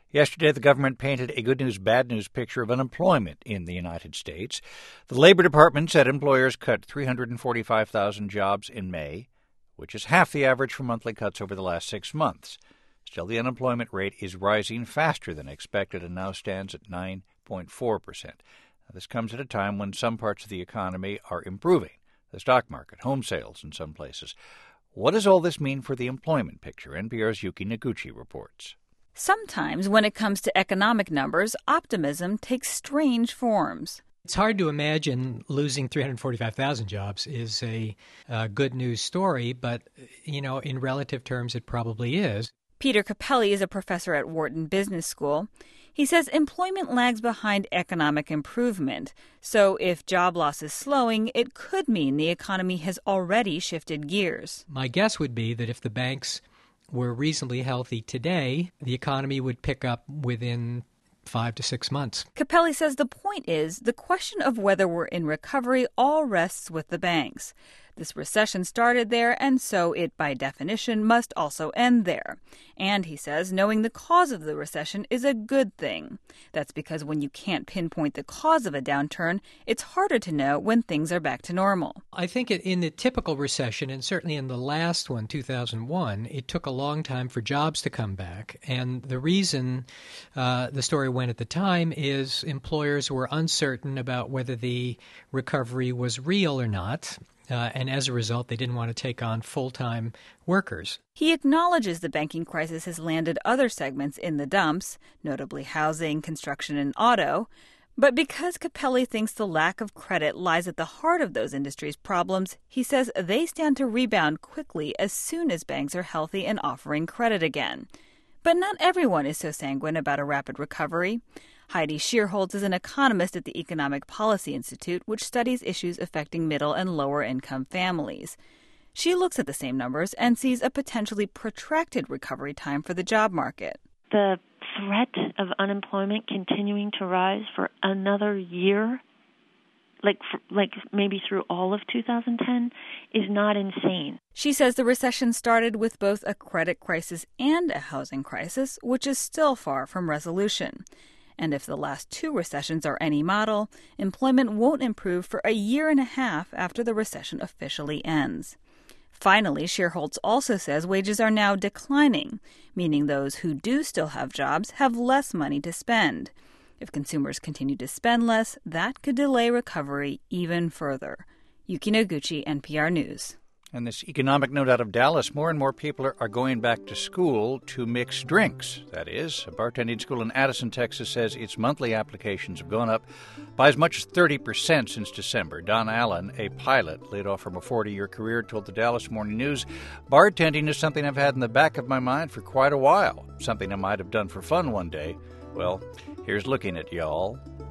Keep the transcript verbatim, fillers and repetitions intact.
Yesterday, the government painted a good news, bad news picture of unemployment in the United States. The Labor Department said employers cut three hundred forty-five thousand jobs in May, which is half the average for monthly cuts over the last six months. Still, the unemployment rate is rising faster than expected and now stands at nine point four percent. Now, this comes at a time when some parts of the economy are improving, the stock market, home sales in some places. What does all this mean for the employment picture? N P R's Yuki Noguchi reports. Sometimes, when it comes to economic numbers, optimism takes strange forms. It's hard to imagine losing three hundred forty-five thousand jobs is a, a good news story, but, you know, in relative terms, it probably is. Peter Capelli is a professor at Wharton Business School. He says employment lags behind economic improvement. So if job loss is slowing, it could mean the economy has already shifted gears. My guess would be that if the banks were reasonably healthy today, the economy would pick up within five to six months. Capelli says the point is the question of whether we're in recovery all rests with the banks. This recession started there, and so it, by definition, must also end there. And, he says, knowing the cause of the recession is a good thing. That's because when you can't pinpoint the cause of a downturn, it's harder to know when things are back to normal. I think in the typical recession, and certainly in the last one, two thousand one, it took a long time for jobs to come back. And the reason uh, the story went at the time is employers were uncertain about whether the recovery was real or not. Uh, and as a result, they didn't want to take on full-time workers. He acknowledges the banking crisis has landed other segments in the dumps, notably housing, construction, and auto. But because Capelli thinks the lack of credit lies at the heart of those industries' problems, he says they stand to rebound quickly as soon as banks are healthy and offering credit again. But not everyone is so sanguine about a rapid recovery. Heidi Shearholtz is an economist at the Economic Policy Institute, which studies issues affecting middle and lower-income families. She looks at the same numbers and sees a potentially protracted recovery time for the job market. The threat of unemployment continuing to rise for another year, like like maybe through all of two thousand ten, is not insane. She says the recession started with both a credit crisis and a housing crisis, which is still far from resolution. And if the last two recessions are any model, employment won't improve for a year and a half after the recession officially ends. Finally, Shearholtz also says wages are now declining, meaning those who do still have jobs have less money to spend. If consumers continue to spend less, that could delay recovery even further. Yuki Noguchi, N P R News. And this economic note out of Dallas, more and more people are, are going back to school to mix drinks. That is, a bartending school in Addison, Texas says its monthly applications have gone up by as much as thirty percent since December. Don Allen, a pilot laid off from a forty-year career, told the Dallas Morning News, bartending is something I've had in the back of my mind for quite a while, something I might have done for fun one day. Well, here's looking at y'all.